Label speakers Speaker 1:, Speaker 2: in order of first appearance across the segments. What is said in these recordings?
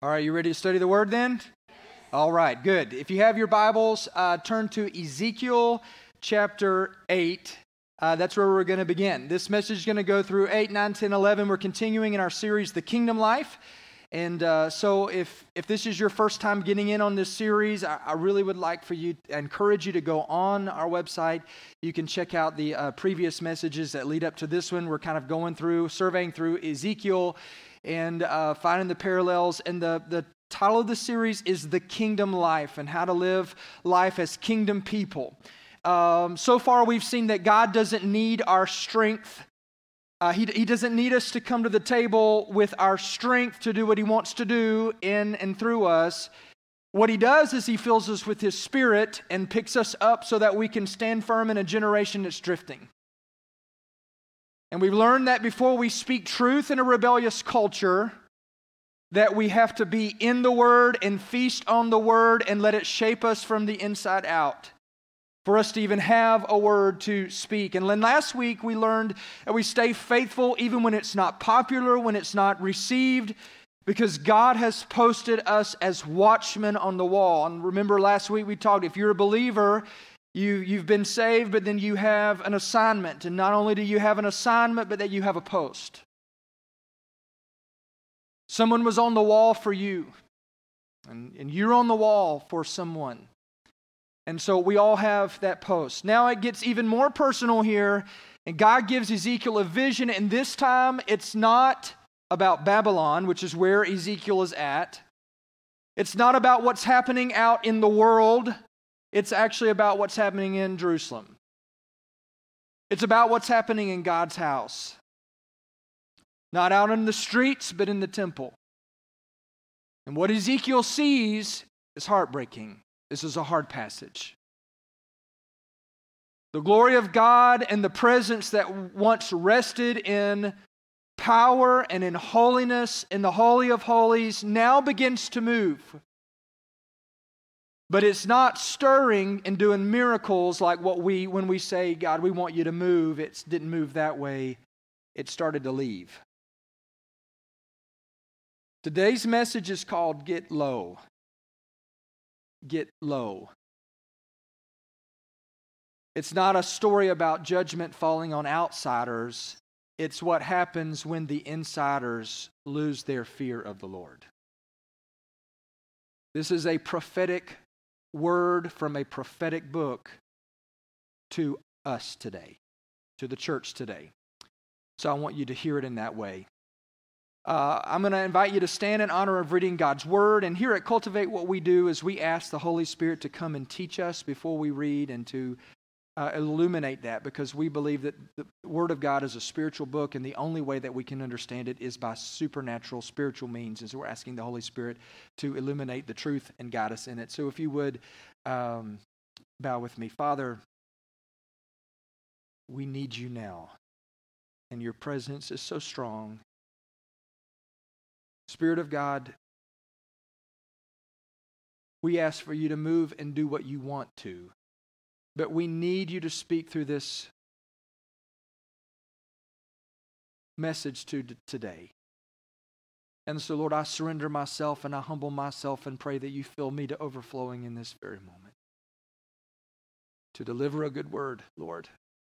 Speaker 1: All right, you ready to study the Word then? All right, good. If you have your Bibles, turn to Ezekiel chapter 8. That's where we're going to begin. This message is going to go through 8, 9, 10, 11. We're continuing in our series, The Kingdom Life. And so if this is your first time getting in on this series, I really would like for you, encourage you to go on our website. You can check out the previous messages that lead up to this one. We're kind of going through, surveying through Ezekiel and finding the parallels. And the title of the series is The Kingdom Life and how to live life as kingdom people. So far we've seen that God doesn't need our strength. He doesn't need us to come to the table with our strength to do what He wants to do in and through us. What He does is He fills us with His Spirit and picks us up so that we can stand firm in a generation that's drifting. And we've learned that before we speak truth in a rebellious culture, that we have to be in the Word and feast on the Word and let it shape us from the inside out, for us to even have a word to speak. And then last week we learned that we stay faithful even when it's not popular, when it's not received, because God has posted us as watchmen on the wall. And remember last week we talked, if you're a believer, you've been saved, but then you have an assignment. And not only do you have an assignment, but that you have a post. Someone was on the wall for you, and you're on the wall for someone. And so we all have that post. Now it gets even more personal here, and God gives Ezekiel a vision, and this time it's not about Babylon, which is where Ezekiel is at. It's not about what's happening out in the world. It's actually about what's happening in Jerusalem. It's about what's happening in God's house. Not out in the streets, but in the temple. And what Ezekiel sees is heartbreaking. This is a hard passage. The glory of God and the presence that once rested in power and in holiness in the Holy of Holies now begins to move. But it's not stirring and doing miracles like when we say, God, we want you to move. It didn't move that way. It started to leave. Today's message is called Get Low. Get low. It's not a story about judgment falling on outsiders. It's what happens when the insiders lose their fear of the Lord. This is a prophetic word from a prophetic book to us today, to the church today. So I want you to hear it in that way. I'm going to invite you to stand in honor of reading God's Word. And here at Cultivate, what we do is we ask the Holy Spirit to come and teach us before we read and to illuminate that, because we believe that the Word of God is a spiritual book, and the only way that we can understand it is by supernatural, spiritual means. And so we're asking the Holy Spirit to illuminate the truth and guide us in it. So if you would bow with me. Father, we need you now, and your presence is so strong. Spirit of God, we ask for you to move and do what you want to, but we need you to speak through this message today. And so, Lord, I surrender myself and I humble myself and pray that you fill me to overflowing in this very moment to deliver a good word, Lord.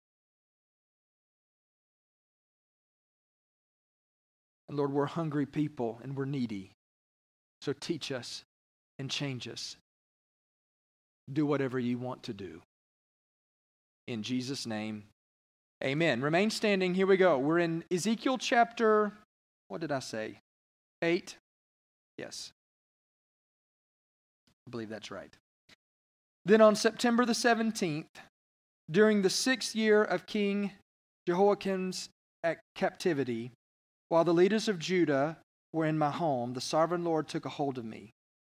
Speaker 1: And Lord, we're hungry people and we're needy. So teach us and change us. Do whatever you want to do. In Jesus' name, amen. Remain standing. Here we go. We're in Ezekiel chapter, what did I say? 8? Yes. I believe that's right. Then on September the 17th, during the 6th year of King Jehoiakim's captivity, while the leaders of Judah were in my home, the sovereign Lord took a hold of me.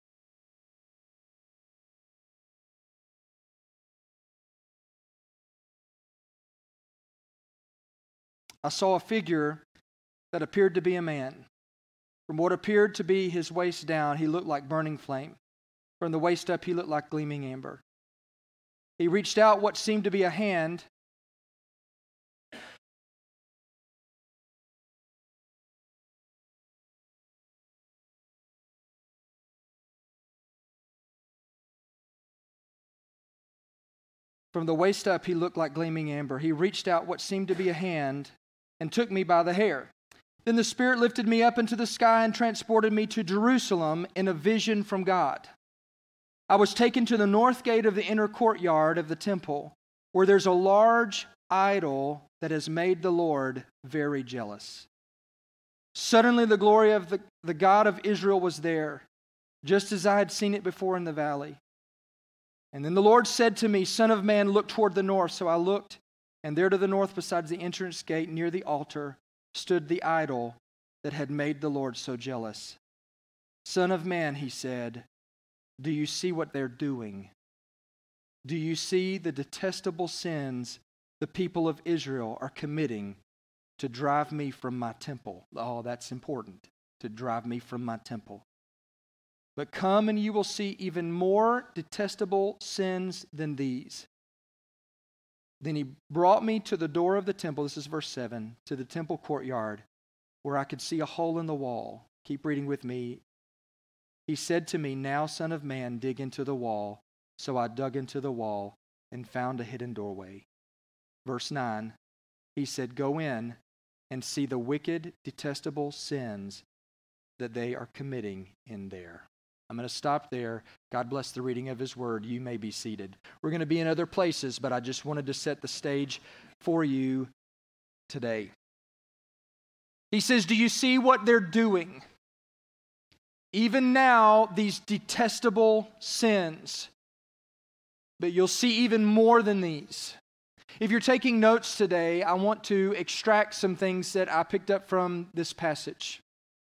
Speaker 1: I saw a figure that appeared to be a man. From what appeared to be his waist down, he looked like burning flame. From the waist up, he looked like gleaming amber. He reached out what seemed to be a hand From the waist up, he looked like gleaming amber. He reached out what seemed to be a hand and took me by the hair. Then the Spirit lifted me up into the sky and transported me to Jerusalem in a vision from God. I was taken to the north gate of the inner courtyard of the temple, where there's a large idol that has made the Lord very jealous. Suddenly the glory of the God of Israel was there, just as I had seen it before in the valley. And then the Lord said to me, Son of man, look toward the north. So I looked, and there to the north, besides the entrance gate near the altar, stood the idol that had made the Lord so jealous. Son of man, he said, do you see what they're doing? Do you see the detestable sins the people of Israel are committing to drive me from my temple? Oh, that's important, to drive me from my temple. But come and you will see even more detestable sins than these. Then he brought me to the door of the temple, this is verse 7, to the temple courtyard, where I could see a hole in the wall. Keep reading with me. He said to me, Now, son of man, dig into the wall. So I dug into the wall and found a hidden doorway. Verse 9, he said, Go in and see the wicked, detestable sins that they are committing in there. I'm going to stop there. God bless the reading of His Word. You may be seated. We're going to be in other places, but I just wanted to set the stage for you today. He says, do you see what they're doing? Even now, these detestable sins. But you'll see even more than these. If you're taking notes today, I want to extract some things that I picked up from this passage.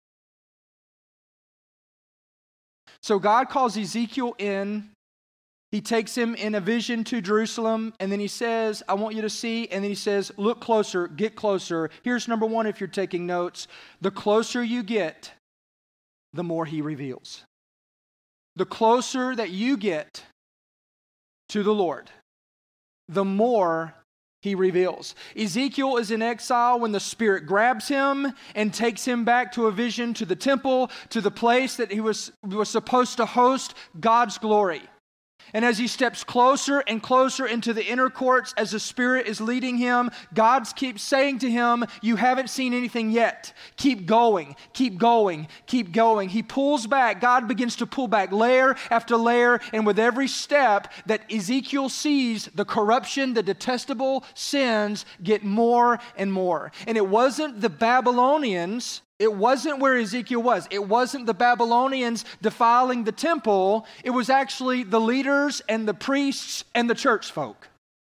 Speaker 1: So God calls Ezekiel in. He takes him in a vision to Jerusalem, and then he says, I want you to see, and then he says, look closer, get closer. Here's number one if you're taking notes. The closer you get, the more He reveals. The closer that you get to the Lord, the more He reveals. Ezekiel is in exile when the Spirit grabs him and takes him back to a vision, to the temple, to the place that he was supposed to host God's glory. And as he steps closer and closer into the inner courts, as the Spirit is leading him, God keeps saying to him, you haven't seen anything yet. Keep going, keep going, keep going. He pulls back. God begins to pull back layer after layer. And with every step that Ezekiel sees, the corruption, the detestable sins get more and more. And it wasn't the Babylonians. It wasn't where Ezekiel was. It wasn't the Babylonians defiling the temple. It was actually the leaders and the priests and the church folk.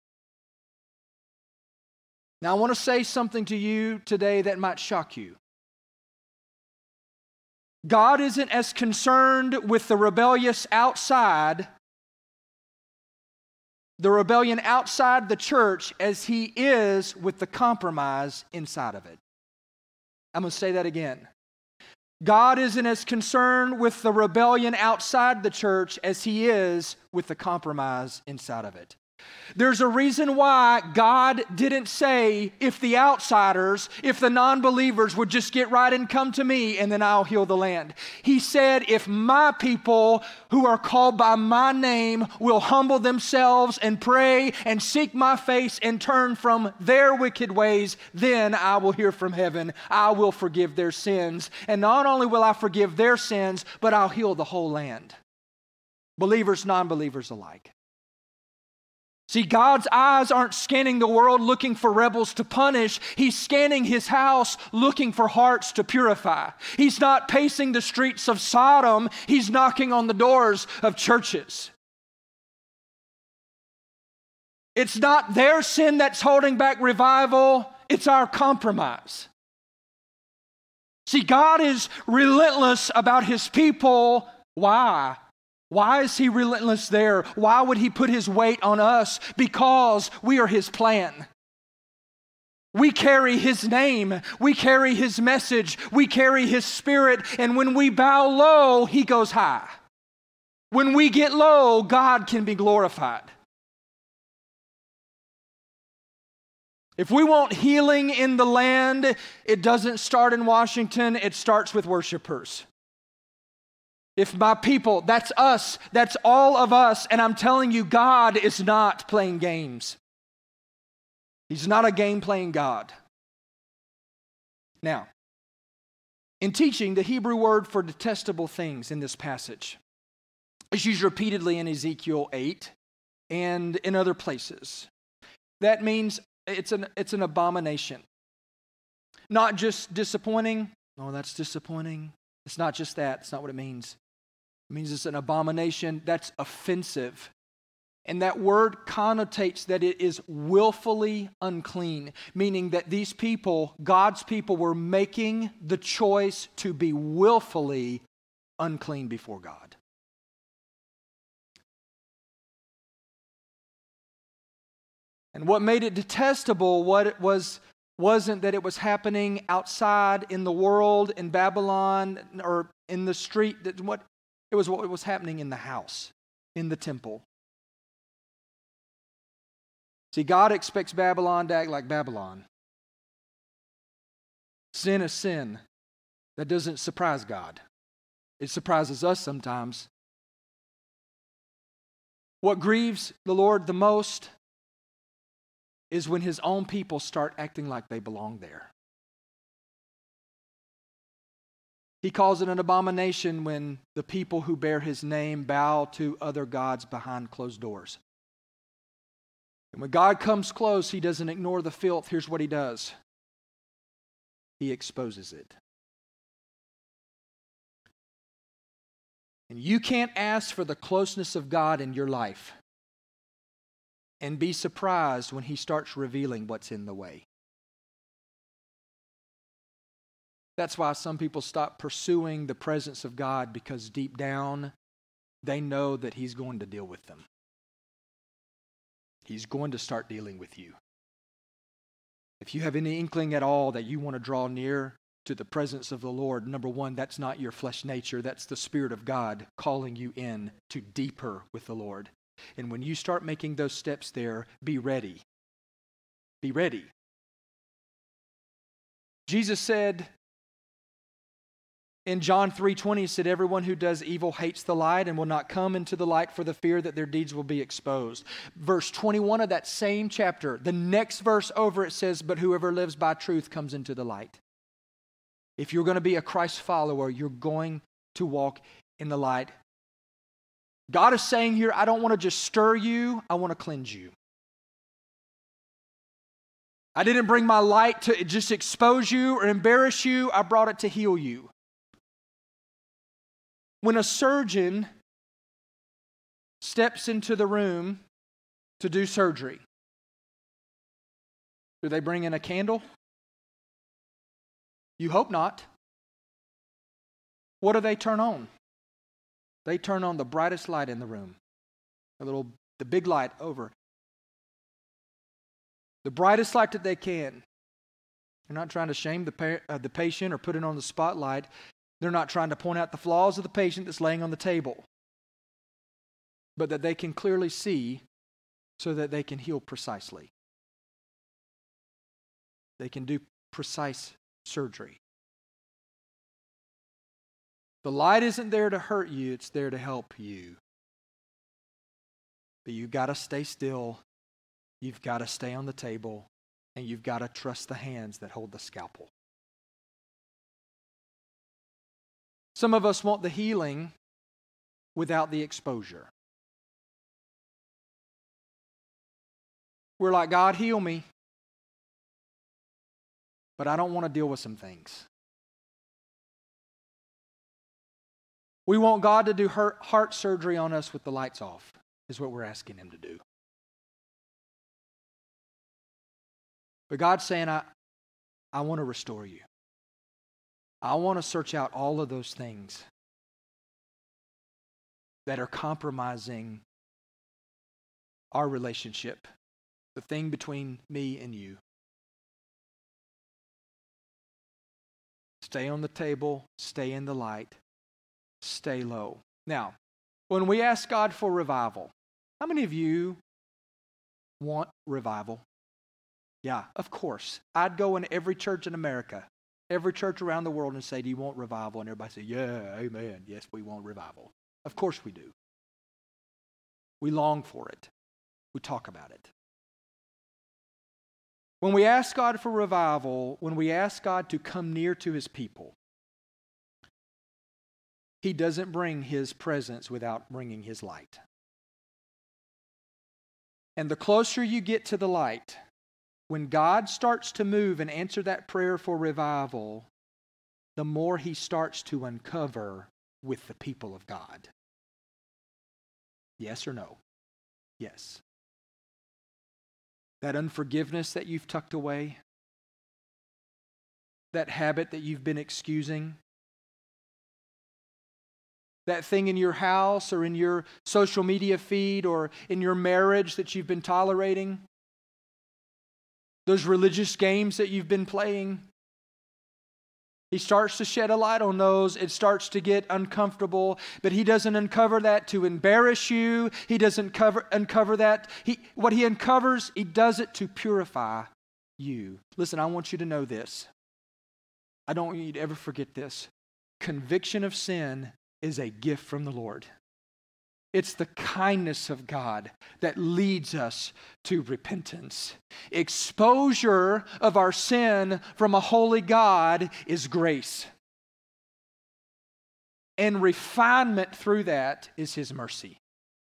Speaker 1: Now, I want to say something to you today that might shock you. God isn't as concerned with the rebellious outside, the rebellion outside the church, as He is with the compromise inside of it. I'm going to say that again. God isn't as concerned with the rebellion outside the church as He is with the compromise inside of it. There's a reason why God didn't say, if the outsiders, if the non-believers would just get right and come to me and then I'll heal the land. He said, if my people who are called by my name will humble themselves and pray and seek my face and turn from their wicked ways, then I will hear from heaven. I will forgive their sins. And not only will I forgive their sins, but I'll heal the whole land. Believers, non-believers alike. See, God's eyes aren't scanning the world looking for rebels to punish. He's scanning His house looking for hearts to purify. He's not pacing the streets of Sodom. He's knocking on the doors of churches. It's not their sin that's holding back revival. It's our compromise. See, God is relentless about His people. Why? Why is He relentless there? Why would He put His weight on us? Because we are His plan. We carry His name. We carry His message. We carry His Spirit. And when we bow low, He goes high. When we get low, God can be glorified. If we want healing in the land, it doesn't start in Washington. It starts with worshipers. If my people, that's us, that's all of us. And I'm telling you, God is not playing games. He's not a game-playing God. Now, in teaching, the Hebrew word for detestable things in this passage is used repeatedly in Ezekiel 8 and in other places. That means it's an abomination. Not just disappointing. Oh, that's disappointing. It's not just that. It's not what it means. It means it's an abomination that's offensive. And that word connotates that it is willfully unclean, meaning that these people, God's people, were making the choice to be willfully unclean before God. And what made it detestable, wasn't that it was happening outside in the world, in Babylon, or in the street. It was what was happening in the house, in the temple. See, God expects Babylon to act like Babylon. Sin is sin. That doesn't surprise God. It surprises us sometimes. What grieves the Lord the most is when His own people start acting like they belong there. He calls it an abomination when the people who bear His name bow to other gods behind closed doors. And when God comes close, He doesn't ignore the filth. Here's what He does. He exposes it. And you can't ask for the closeness of God in your life and be surprised when He starts revealing what's in the way. That's why some people stop pursuing the presence of God, because deep down, they know that He's going to deal with them. He's going to start dealing with you. If you have any inkling at all that you want to draw near to the presence of the Lord, number one, that's not your flesh nature. That's the Spirit of God calling you in to deeper with the Lord. And when you start making those steps there, be ready. Be ready. Jesus said in John 3:20, He said, everyone who does evil hates the light and will not come into the light for the fear that their deeds will be exposed. Verse 21 of that same chapter, the next verse over, it says, but whoever lives by truth comes into the light. If you're going to be a Christ follower, you're going to walk in the light. God is saying here, I don't want to just stir you, I want to cleanse you. I didn't bring my light to just expose you or embarrass you, I brought it to heal you. When a surgeon steps into the room to do surgery, do they bring in a candle? You hope not. What do they turn on? They turn on the brightest light in the room. The big light over. The brightest light that they can. They're not trying to shame the patient or put it on the spotlight. They're not trying to point out the flaws of the patient that's laying on the table, but that they can clearly see so that they can heal precisely. They can do precise surgery. The light isn't there to hurt you, it's there to help you. But you've got to stay still, you've got to stay on the table, and you've got to trust the hands that hold the scalpel. Some of us want the healing without the exposure. We're like, God, heal me. But I don't want to deal with some things. We want God to do heart surgery on us with the lights off, is what we're asking Him to do. But God's saying, I want to restore you. I want to search out all of those things that are compromising our relationship, the thing between me and you. Stay on the table, stay in the light, stay low. Now, when we ask God for revival, how many of you want revival? Yeah, of course. I'd go in every church in America every church around the world and say, do you want revival? And everybody say, yeah, amen. Yes, we want revival. Of course we do. We long for it. We talk about it. When we ask God for revival, when we ask God to come near to His people, He doesn't bring His presence without bringing His light. And the closer you get to the light, when God starts to move and answer that prayer for revival, the more He starts to uncover with the people of God. Yes or no? Yes. That unforgiveness that you've tucked away, that habit that you've been excusing, that thing in your house or in your social media feed or in your marriage that you've been tolerating, those religious games that you've been playing, He starts to shed a light on those. It starts to get uncomfortable, but He doesn't uncover that to embarrass you. He doesn't uncover that. What He uncovers, He does it to purify you. Listen, I want you to know this. I don't want you to ever forget this. Conviction of sin is a gift from the Lord. It's the kindness of God that leads us to repentance. Exposure of our sin from a holy God is grace. And refinement through that is His mercy.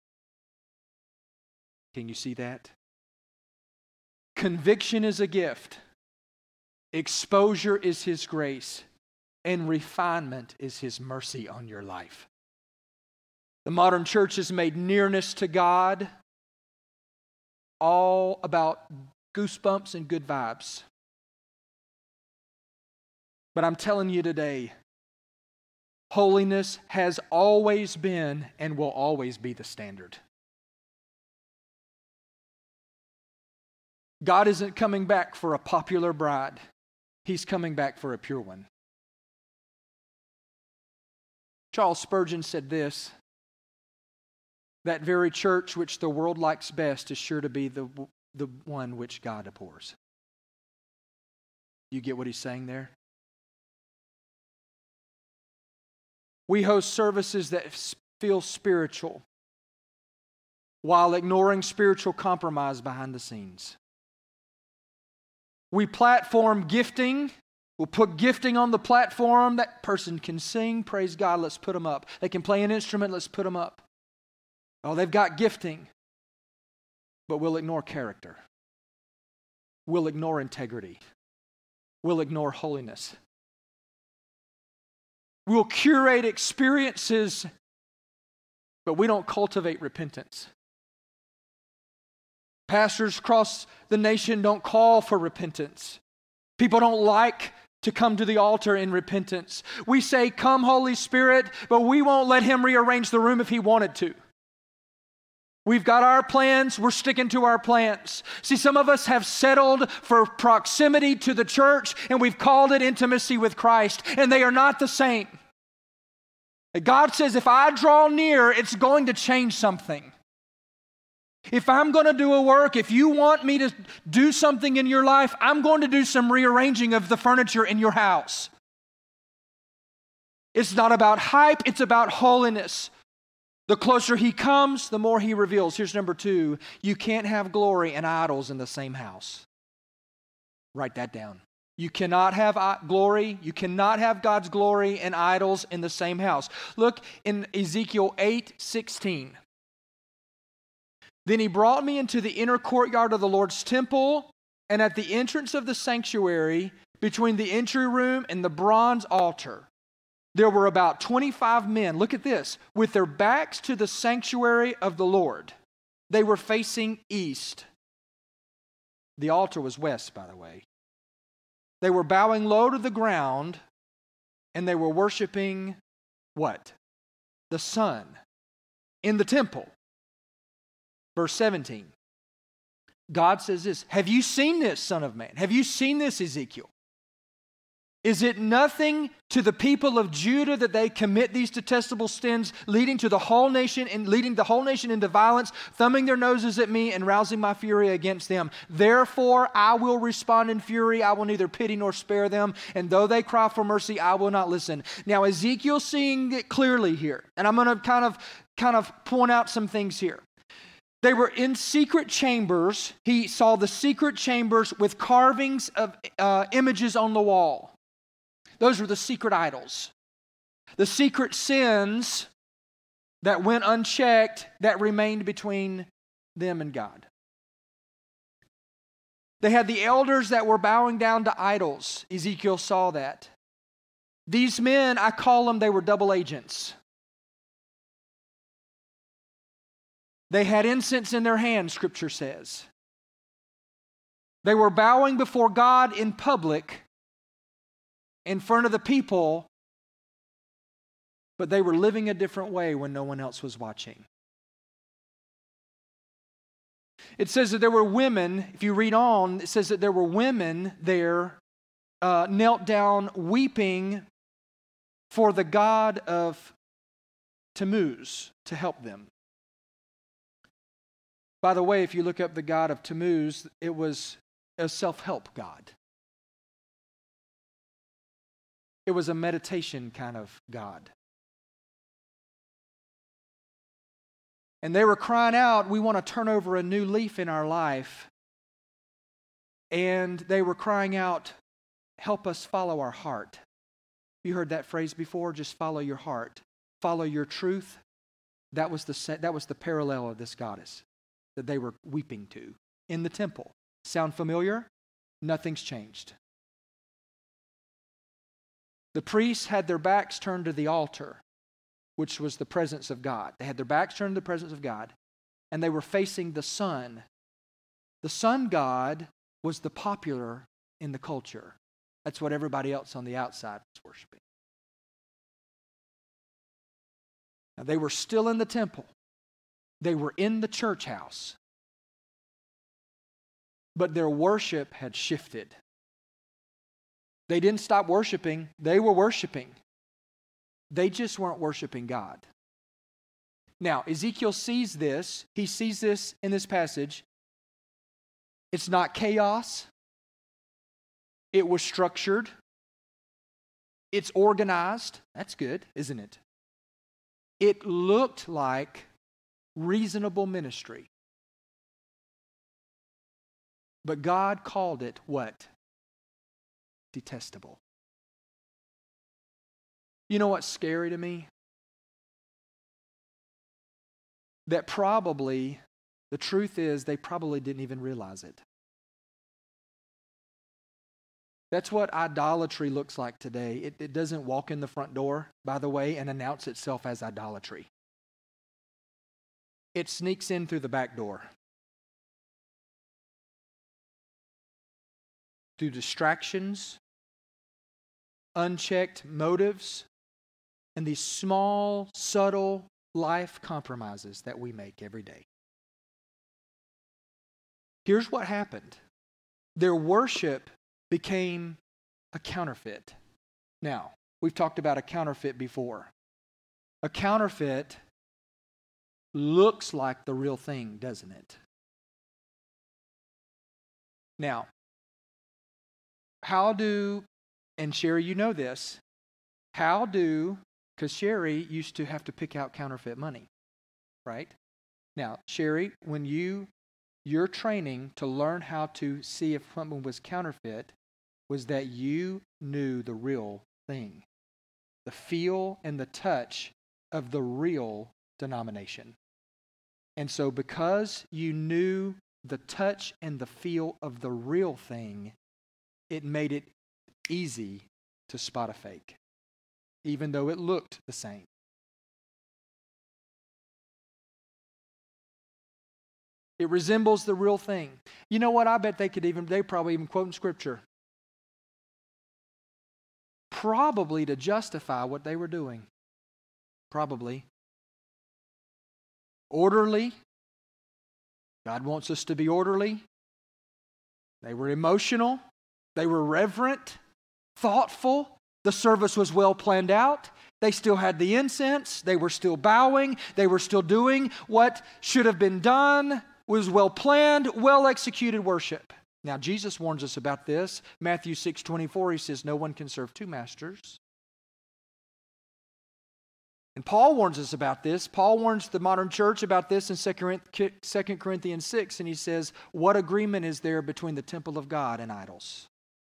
Speaker 1: Can you see that? Conviction is a gift. Exposure is His grace. And refinement is His mercy on your life. The modern church has made nearness to God all about goosebumps and good vibes. But I'm telling you today, holiness has always been and will always be the standard. God isn't coming back for a popular bride. He's coming back for a pure one. Charles Spurgeon said this: that very church which the world likes best is sure to be the one which God abhors. You get what he's saying there? We host services that feel spiritual while ignoring spiritual compromise behind the scenes. We platform gifting. We'll put gifting on the platform. That person can sing, praise God, let's put them up. They can play an instrument, let's put them up. Oh, they've got gifting. But we'll ignore character. We'll ignore integrity. We'll ignore holiness. We'll curate experiences, but we don't cultivate repentance. Pastors across the nation don't call for repentance. People don't like to come to the altar in repentance. We say, come Holy Spirit, but we won't let Him rearrange the room if He wanted to. We've got our plans, we're sticking to our plans. See, some of us have settled for proximity to the church and we've called it intimacy with Christ, and they are not the same. God says, if I draw near, it's going to change something. If I'm going to do a work, if you want me to do something in your life, I'm going to do some rearranging of the furniture in your house. It's not about hype, it's about holiness. The closer He comes, the more He reveals. Here's number 2. You can't have glory and idols in the same house. Write that down. You cannot have glory, you cannot have God's glory and idols in the same house. Look in Ezekiel 8:16. Then He brought me into the inner courtyard of the Lord's temple, and at the entrance of the sanctuary, between the entry room and the bronze altar, there were about 25 men, look at this, with their backs to the sanctuary of the Lord. They were facing east. The altar was west, by the way. They were bowing low to the ground, and they were worshiping what? The sun in the temple. Verse 17. God says this, have you seen this, Son of Man? Have you seen this, Ezekiel? Is it nothing to the people of Judah that they commit these detestable sins, leading the whole nation into violence, thumbing their noses at me and rousing my fury against them? Therefore, I will respond in fury. I will neither pity nor spare them. And though they cry for mercy, I will not listen. Now, Ezekiel's seeing it clearly here. And I'm going to kind of point out some things here. They were in secret chambers. He saw the secret chambers with carvings of images on the wall. Those were the secret idols. The secret sins that went unchecked that remained between them and God. They had the elders that were bowing down to idols. Ezekiel saw that. These men, I call them, they were double agents. They had incense in their hands, Scripture says. They were bowing before God in public, in front of the people, but they were living a different way when no one else was watching. It says that there were women, if you read on, it says that there were women there knelt down weeping for the god of Tammuz to help them. By the way, if you look up the god of Tammuz, it was a self-help god. It was a meditation kind of God. And they were crying out, we want to turn over a new leaf in our life. And they were crying out, help us follow our heart. You heard that phrase before? Just follow your heart. Follow your truth. That was the parallel of this goddess that they were weeping to in the temple. Sound familiar? Nothing's changed. The priests had their backs turned to the altar, which was the presence of God. They had their backs turned to the presence of God, and they were facing the sun. The sun god was the popular in the culture. That's what everybody else on the outside was worshiping. Now, they were still in the temple. They were in the church house. But their worship had shifted. They didn't stop worshiping. They were worshiping. They just weren't worshiping God. Now, Ezekiel sees this. He sees this in this passage. It's not chaos. It was structured. It's organized. That's good, isn't it? It looked like reasonable ministry. But God called it what? Detestable. You know what's scary to me? That probably, the truth is, they probably didn't even realize it. That's what idolatry looks like today. It doesn't walk in the front door, by the way, and announce itself as idolatry. It sneaks in through the back door. Through distractions, unchecked motives, and these small, subtle life compromises that we make every day. Here's what happened. Their worship became a counterfeit. Now, we've talked about a counterfeit before. A counterfeit looks like the real thing, doesn't it? Now, and Sherry, you know this, because Sherry used to have to pick out counterfeit money, right? Now, Sherry, when your training to learn how to see if something was counterfeit was that you knew the real thing, the feel and the touch of the real denomination. And so because you knew the touch and the feel of the real thing, it made it easy to spot a fake, even though it looked the same. It resembles the real thing. You know what? I bet they probably even quote in Scripture. Probably to justify what they were doing. Probably. Orderly. God wants us to be orderly. They were emotional. They were reverent. thoughtful. The service was well planned out. They still had the incense. They were still bowing. They were still doing what should have been done. It was well planned, well executed worship. Now, Jesus warns us about this. Matthew 6:24, he says, no one can serve two masters. And Paul warns us about this. Paul warns the modern church about this in 2 Corinthians 6, and he says, what agreement is there between the temple of God and idols?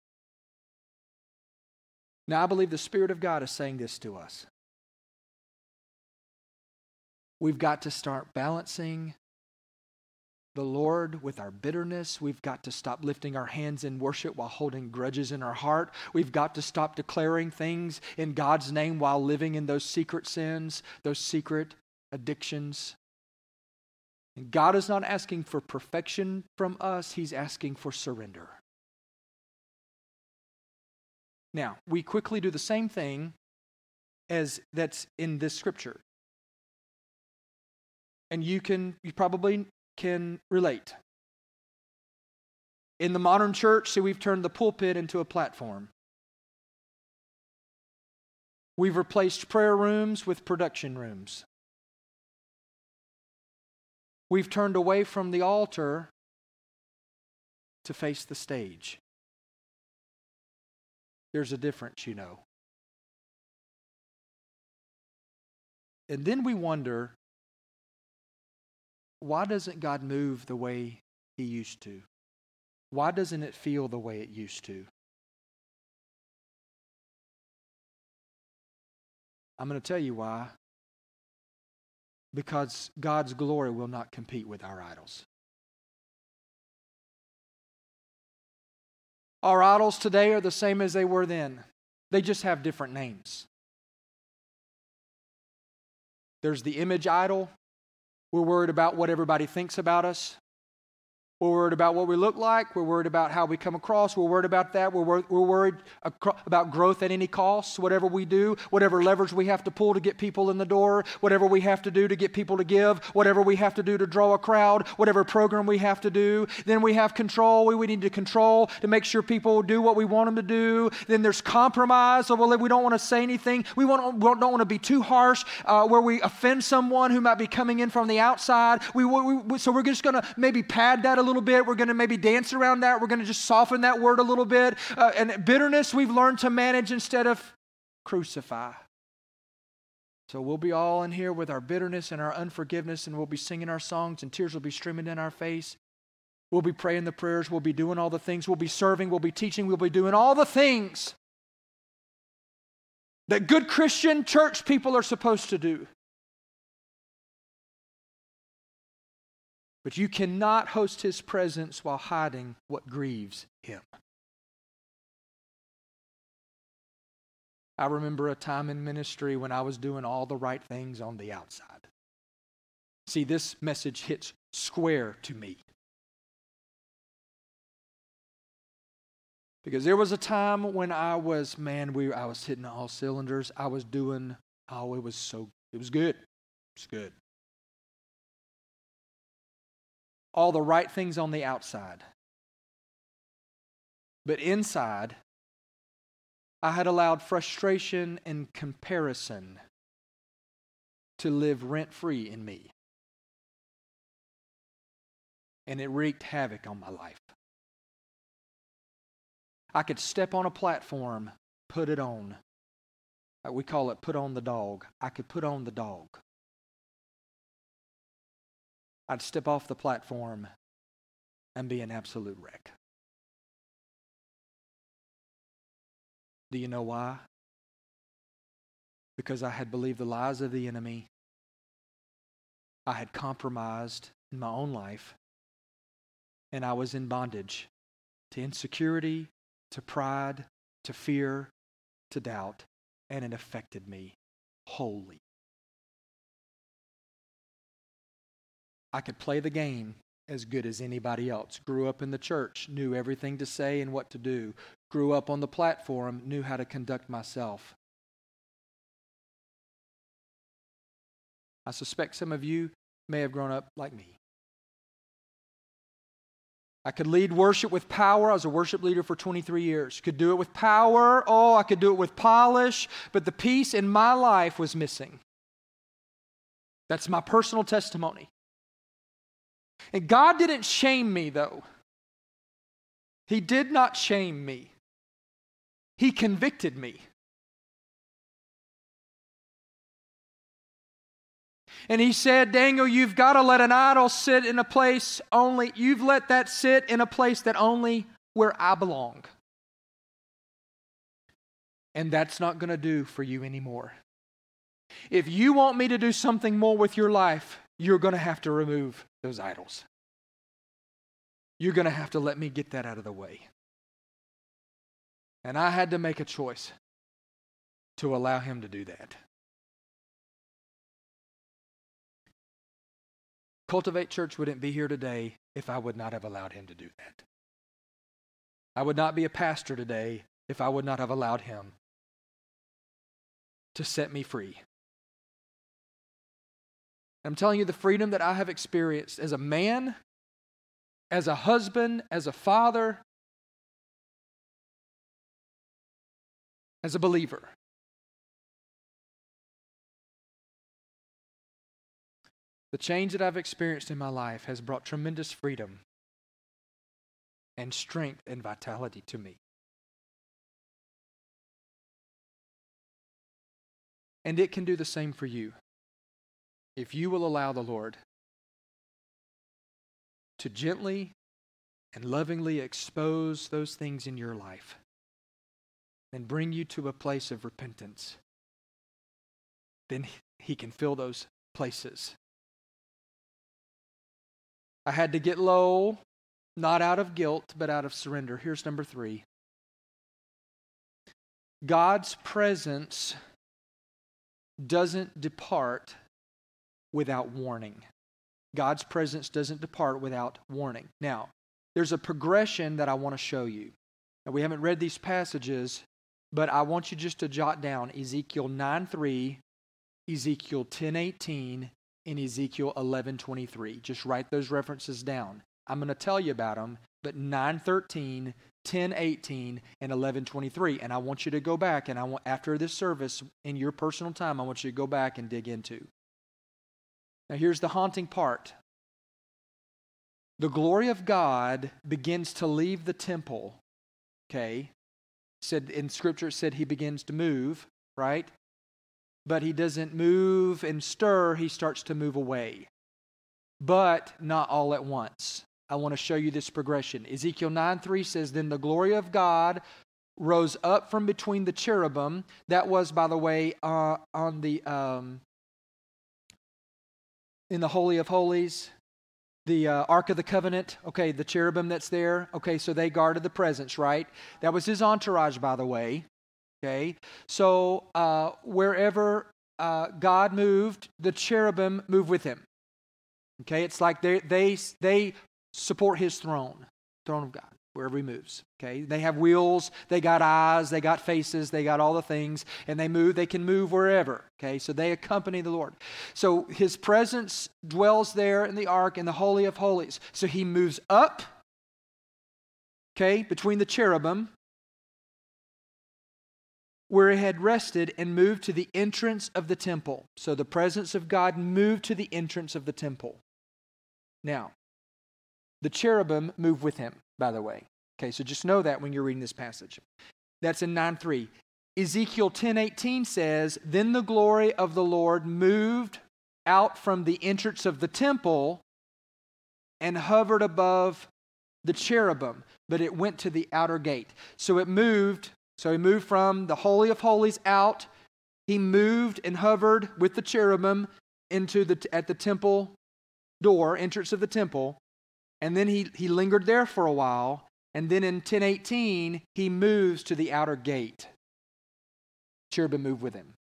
Speaker 1: Now, I believe the Spirit of God is saying this to us. We've got to start balancing the Lord with our bitterness. We've got to stop lifting our hands in worship while holding grudges in our heart. We've got to stop declaring things in God's name while living in those secret sins, those secret addictions. And God is not asking for perfection from us. He's asking for surrender. Now, we quickly do the same thing as that's in this scripture. And you probably can relate. In the modern church, see, we've turned the pulpit into a platform. We've replaced prayer rooms with production rooms. We've turned away from the altar to face the stage. There's a difference, you know. And then we wonder, why doesn't God move the way He used to? Why doesn't it feel the way it used to? I'm going to tell you why. Because God's glory will not compete with our idols. Our idols today are the same as they were then. They just have different names. There's the image idol. We're worried about what everybody thinks about us. We're worried about what we look like. We're worried about how we come across. We're worried about that. We're worried about growth at any cost. Whatever we do, whatever levers we have to pull to get people in the door, whatever we have to do to get people to give, whatever we have to do to draw a crowd, whatever program we have to do. Then we have control. We need to control to make sure people do what we want them to do. Then there's compromise. So we don't want to say anything. We don't want to be too harsh where we offend someone who might be coming in from the outside. So we're just going to maybe pad that a little bit. We're going to maybe dance around that. We're going to just soften that word a little bit. And bitterness, we've learned to manage instead of crucify. So we'll be all in here with our bitterness and our unforgiveness, and we'll be singing our songs, and tears will be streaming down our face. We'll be praying the prayers. We'll be doing all the things. We'll be serving. We'll be teaching. We'll be doing all the things that good Christian church people are supposed to do. But you cannot host His presence while hiding what grieves Him. I remember a time in ministry when I was doing all the right things on the outside. See, this message hits square to me. Because there was a time when I was hitting all cylinders. I was doing, it was good. It was good. All the right things on the outside. But inside, I had allowed frustration and comparison to live rent-free in me. And it wreaked havoc on my life. I could step on a platform, put it on. We call it put on the dog. I could put on the dog. I'd step off the platform and be an absolute wreck. Do you know why? Because I had believed the lies of the enemy. I had compromised in my own life. And I was in bondage to insecurity, to pride, to fear, to doubt. And it affected me wholly. I could play the game as good as anybody else. Grew up in the church, knew everything to say and what to do. Grew up on the platform, knew how to conduct myself. I suspect some of you may have grown up like me. I could lead worship with power. I was a worship leader for 23 years. Could do it with power. Oh, I could do it with polish. But the peace in my life was missing. That's my personal testimony. And God didn't shame me, though. He did not shame me. He convicted me. And He said, Daniel, you've got to let an idol sit in a place only, you've let that sit in a place that only where I belong. And that's not going to do for you anymore. If you want me to do something more with your life, you're going to have to remove those idols. You're going to have to let me get that out of the way. And I had to make a choice to allow Him to do that. Cultivate Church wouldn't be here today if I would not have allowed Him to do that. I would not be a pastor today if I would not have allowed Him to set me free. I'm telling you, the freedom that I have experienced as a man, as a husband, as a father, as a believer. The change that I've experienced in my life has brought tremendous freedom and strength and vitality to me. And it can do the same for you if you will allow the Lord to gently and lovingly expose those things in your life and bring you to a place of repentance. Then He can fill those places. I had to get low, not out of guilt, but out of surrender. Here's number 3. God's presence doesn't depart without warning. God's presence doesn't depart without warning. Now, there's a progression that I want to show you. Now, we haven't read these passages, but I want you just to jot down Ezekiel 9:3, Ezekiel 10:18, and Ezekiel 11:23. Just write those references down. I'm going to tell you about them, but 9:13, 10:18, and 11:23. And I want you to go back, and after this service, in your personal time, I want you to go back and dig into. Now here's the haunting part. The glory of God begins to leave the temple. Okay? Said in Scripture, it said He begins to move, right? But He doesn't move and stir, He starts to move away. But not all at once. I want to show you this progression. Ezekiel 9:3 says, Then the glory of God rose up from between the cherubim. That was, by the way, on the in the Holy of Holies, the Ark of the Covenant. Okay, the cherubim that's there. Okay, so they guarded the presence, right? That was His entourage, by the way. Okay, so wherever God moved, the cherubim moved with Him. Okay, it's like they support His throne of God, wherever He moves. Okay, they have wheels, they got eyes, they got faces, they got all the things, and they can move wherever. Okay, so they accompany the Lord. So His presence dwells there in the ark in the Holy of Holies. So He moves up, okay, between the cherubim, where He had rested, and moved to the entrance of the temple. So the presence of God moved to the entrance of the temple. Now, the cherubim move with Him, by the way. Okay, so just know that when you're reading this passage. That's in 9:3. Ezekiel 10:18 says, Then the glory of the Lord moved out from the entrance of the temple and hovered above the cherubim, but it went to the outer gate. So it moved. So He moved from the Holy of Holies out. He moved and hovered with the cherubim at the temple door, entrance of the temple. And then he lingered there for a while. And then in 10:18, He moves to the outer gate. Cherubim move with Him.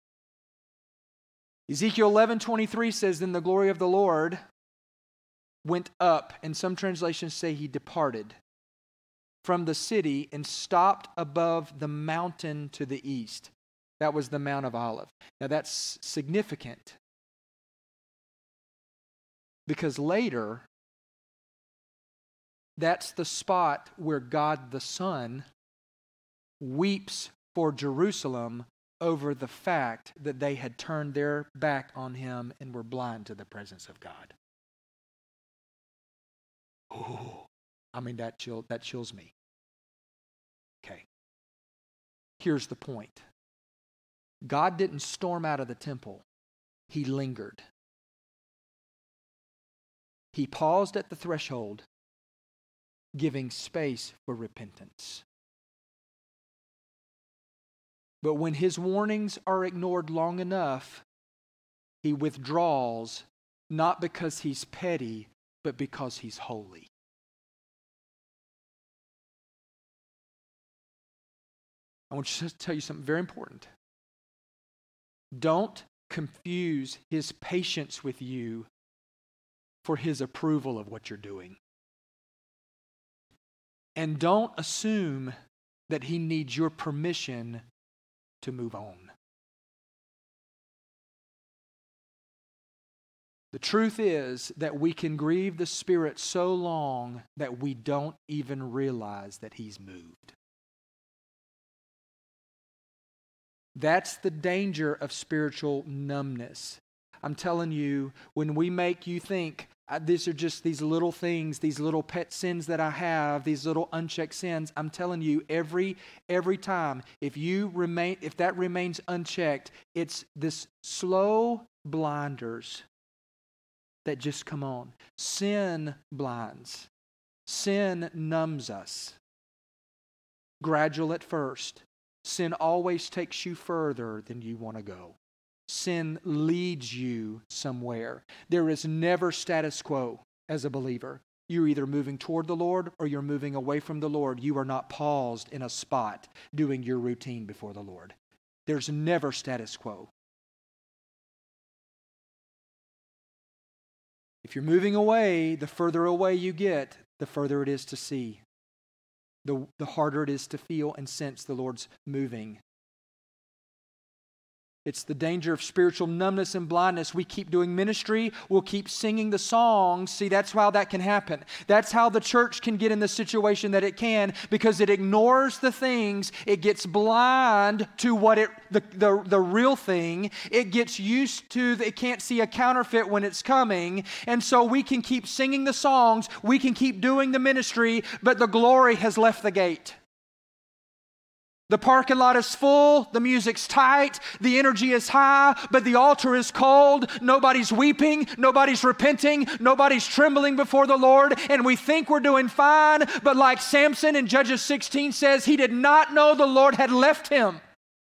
Speaker 1: Ezekiel 11:23 says, Then the glory of the Lord went up. And some translations say He departed from the city and stopped above the mountain to the east. That was the Mount of Olives. Now that's significant because later That's the spot where God the Son weeps for Jerusalem over the fact that they had turned their back on Him and were blind to the presence of God. Oh, I mean, that chills me. Okay. Here's the point. God didn't storm out of the temple. He lingered. He paused at the threshold, giving space for repentance. But when His warnings are ignored long enough, He withdraws, not because He's petty, but because He's holy. I want to tell you something very important. Don't confuse His patience with you for His approval of what you're doing. And don't assume that He needs your permission to move on. The truth is that we can grieve the Spirit so long that we don't even realize that He's moved. That's the danger of spiritual numbness. I'm telling you, when we make you think, these are just these little things, these little pet sins that I have, these little unchecked sins, I'm telling you, every time, if that remains unchecked, it's this slow blinders that just come on. Sin blinds. Sin numbs us. Gradual at first. Sin always takes you further than you want to go. Sin leads you somewhere. There is never status quo as a believer. You're either moving toward the Lord or you're moving away from the Lord. You are not paused in a spot doing your routine before the Lord. There's never status quo. If you're moving away, the further away you get, the further it is to see. The harder it is to feel and sense the Lord's moving. It's the danger of spiritual numbness and blindness. We keep doing ministry. We'll keep singing the songs. See, that's how that can happen. That's how the church can get in the situation that it can, because it ignores the things. It gets blind to what the real thing. It gets used to, it can't see a counterfeit when it's coming. And so we can keep singing the songs. We can keep doing the ministry, but the glory has left the gate. The parking lot is full, the music's tight, the energy is high, but the altar is cold. Nobody's weeping, nobody's repenting, nobody's trembling before the Lord, and we think we're doing fine, but like Samson in Judges 16 says, he did not know the Lord had left him.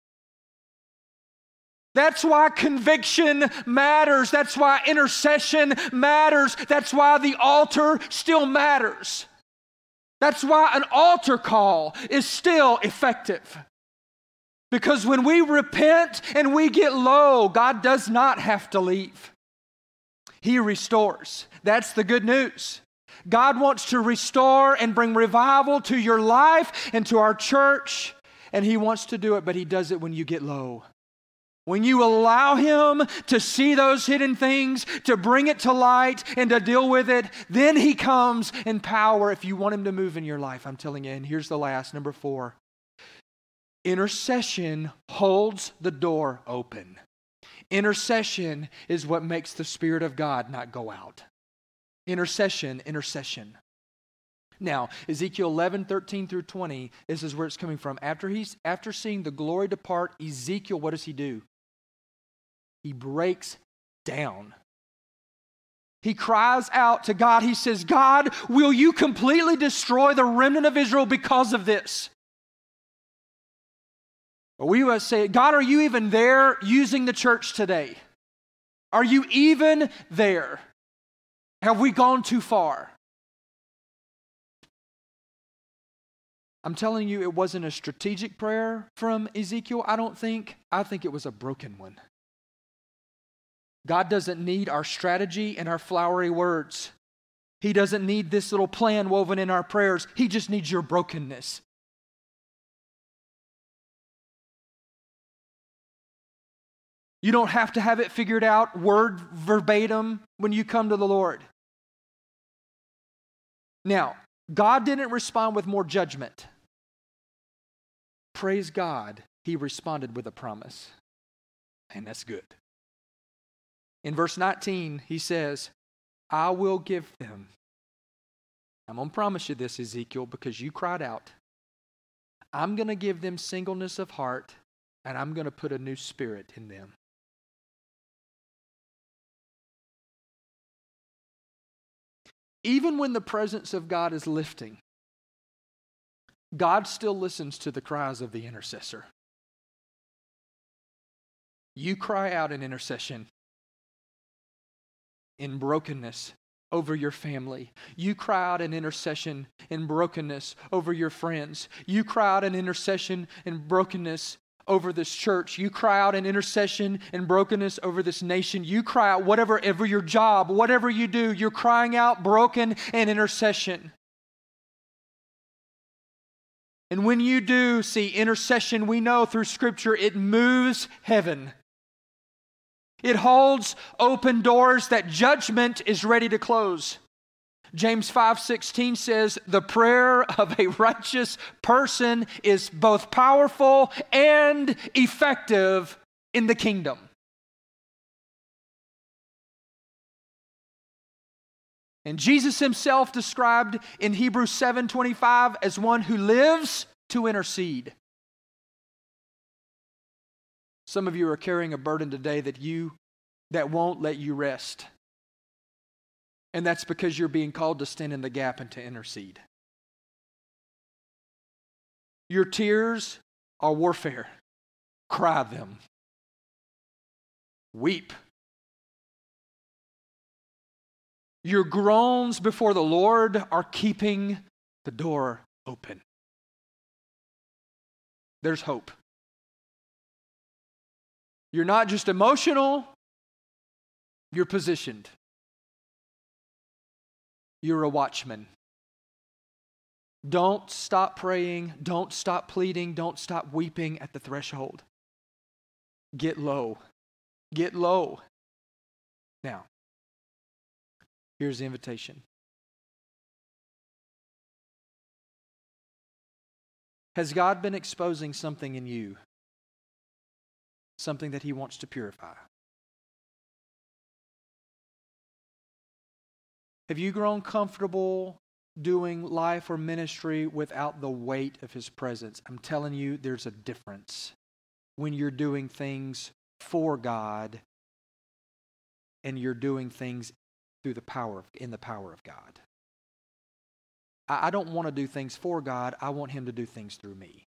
Speaker 1: That's why conviction matters. That's why intercession matters. That's why the altar still matters. That's why an altar call is still effective. Because when we repent and we get low, God does not have to leave. He restores. That's the good news. God wants to restore and bring revival to your life and to our church. And He wants to do it, but He does it when you get low. When you allow Him to see those hidden things, to bring it to light and to deal with it, then He comes in power if you want Him to move in your life. I'm telling you. And here's the last, number 4. Intercession holds the door open. Intercession is what makes the Spirit of God not go out. Intercession. Now, Ezekiel 11:13 through 20, this is where it's coming from. After seeing the glory depart, Ezekiel, what does he do? He breaks down. He cries out to God. He says, God, will you completely destroy the remnant of Israel because of this? We must say, God, are you even there using the church today? Are you even there? Have we gone too far? I'm telling you, it wasn't a strategic prayer from Ezekiel, I don't think. I think it was a broken one. God doesn't need our strategy and our flowery words. He doesn't need this little plan woven in our prayers. He just needs your brokenness. You don't have to have it figured out word verbatim when you come to the Lord. Now, God didn't respond with more judgment. Praise God, he responded with a promise. And that's good. In verse 19, he says, I will give them. I'm going to promise you this, Ezekiel, because you cried out. I'm going to give them singleness of heart, and I'm going to put a new spirit in them. Even when the presence of God is lifting, God still listens to the cries of the intercessor. You cry out in intercession, in brokenness over your family. You cry out in intercession in brokenness over your friends. You cry out in intercession in brokenness over this church. You cry out in intercession and brokenness over this nation. You cry out whatever your job, whatever you do, you're crying out broken and intercession. And when you do see intercession, we know through Scripture it moves heaven. It holds open doors that judgment is ready to close. James 5:16 says, the prayer of a righteous person is both powerful and effective in the kingdom. And Jesus himself described in Hebrews 7:25 as one who lives to intercede. Some of you are carrying a burden today that won't let you rest. And that's because you're being called to stand in the gap and to intercede. Your tears are warfare. Cry them. Weep. Your groans before the Lord are keeping the door open. There's hope. You're not just emotional, you're positioned. You're a watchman. Don't stop praying. Don't stop pleading. Don't stop weeping at the threshold. Get low. Get low. Now, here's the invitation. Has God been exposing something in you? Something that He wants to purify? Have you grown comfortable doing life or ministry without the weight of His presence? I'm telling you, there's a difference when you're doing things for God and you're doing things in the power of God. I don't want to do things for God. I want Him to do things through me.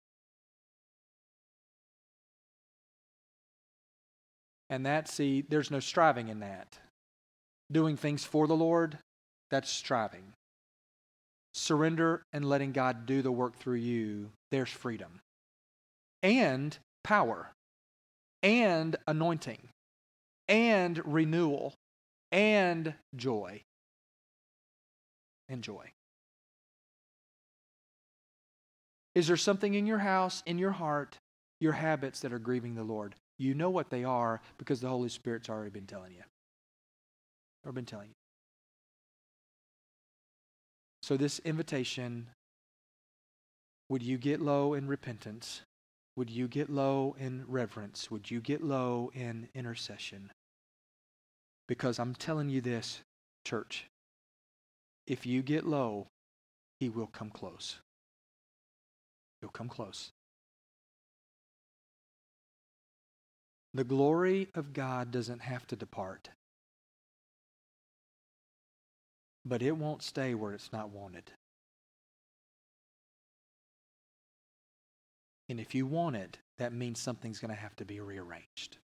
Speaker 1: And there's no striving in that. Doing things for the Lord, that's striving. Surrender and letting God do the work through you, there's freedom. And power. And anointing. And renewal. And joy. And joy. Is there something in your house, in your heart, your habits that are grieving the Lord? You know what they are because the Holy Spirit's already been telling you. Or been telling you. So this invitation, would you get low in repentance? Would you get low in reverence? Would you get low in intercession? Because I'm telling you this, church, if you get low, He will come close. He'll come close. The glory of God doesn't have to depart. But it won't stay where it's not wanted. And if you want it, that means something's going to have to be rearranged.